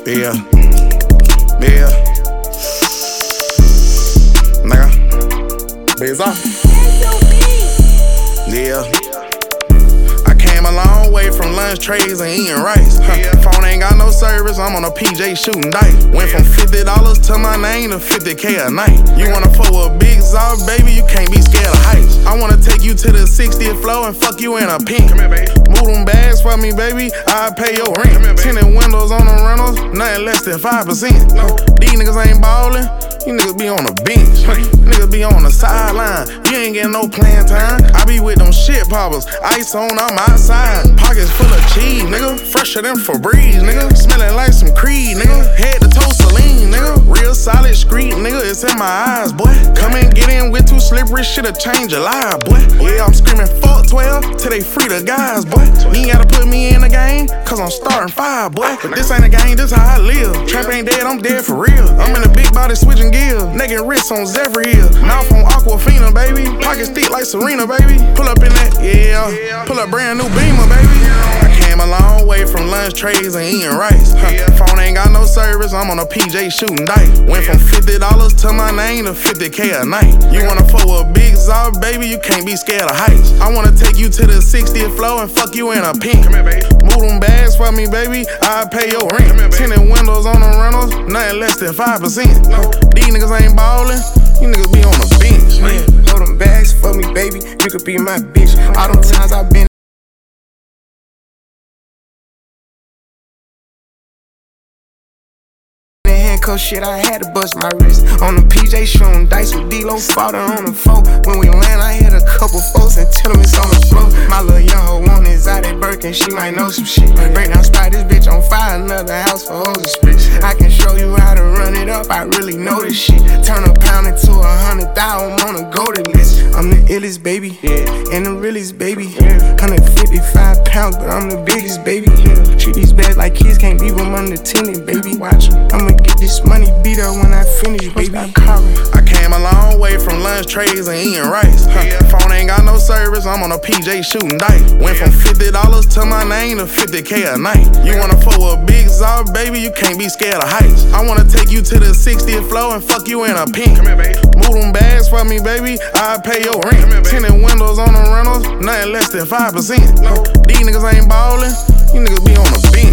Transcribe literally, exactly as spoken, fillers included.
Yeah, yeah, nigga, biz off. Yeah, I came a long way from lunch trays and eating rice. Huh. Phone ain't got no service, I'm on a P J shooting dice. Went from fifty dollars to my name to fifty K a night. You wanna fuck with big Zop, baby, you can't be scared of heights. I wanna take you to the sixtieth floor and fuck you in a pink. Come here, baby. Move them bags for me, baby, I'll pay your rent. Here, tinted windows on the rentals, nothing less than five percent. No. These niggas ain't ballin', you niggas be on the bench. Niggas be on the sideline, you ain't getting no playing time. I be with them shit poppers, ice on, I'm outside. Pockets full of cheese, nigga, fresher than Febreze, nigga. Smelling like some Creed, nigga, head to toe Celine, nigga. Real solid street, nigga, it's in my eyes, boy. Come and get in with too slippery, shit'll change your life, boy. Yeah, I'm screaming fuck twelve, till they free the guys, boy. You ain't gotta put me in the game, cause I'm starting five, boy. But this ain't a game, this how I live. Trap ain't dead, I'm dead for real. I'm in a big body switching gears, naked wrists on Zephyr Hill. Mouth on Aquafina, baby. Pockets thick like Serena, baby. Pull up in that, yeah. Pull up brand new Beamer, baby. I came a long way from lunch trays and eating rice. Huh. Phone ain't got no service, I'm on a P J shooting dice. Went from fifty dollars to my name to fifty K a night. You wanna fuck with big Zop, baby, you can't be scared of heights. I wanna take you to the sixtieth floor and fuck you in a pink. Come here, baby. Move them bags for me, baby, I'll pay your rent. Here, tinted windows on the rentals, nothing less than five percent. No. These niggas ain't ballin', you niggas be on the bench. Yeah, hold them bags for me, baby, you could be my bitch. All them times I've been shit, I had to bust my wrist. On the P J shooting dice with D-Lo father on the phone. When we land, I hit a couple folks and tell them it's on the floor. My little young hoe want is out at Birkin, she might know some shit. Break down spot this bitch on fire, another house for hoes and spits. I can show you how to run it up, I really know this shit. Turn a pound into a hundred thousand on a golden list. I'm the illest baby, yeah, and the realest baby. Yeah. one hundred fifty-five pounds, but I'm the biggest baby. Yeah. Treat these bags like kids, can't leave them unattended, baby. Watch, I'ma get this money beat up when I finish, baby. I came a long way from lunch trays and eating rice. Huh. Phone ain't got no service, I'm on a P J shooting dice. Went from fifty dollars to my name to fifty K a night. You wanna fuck with big Zop, baby, you can't be scared of heights. I wanna take you to the sixtieth floor and fuck you in a pink. Come here, baby. Move them bags for me, baby, I'll pay your rent. Here, tinted windows on the rentals, nothing less than five percent. No. These niggas ain't ballin', you niggas be on the bench.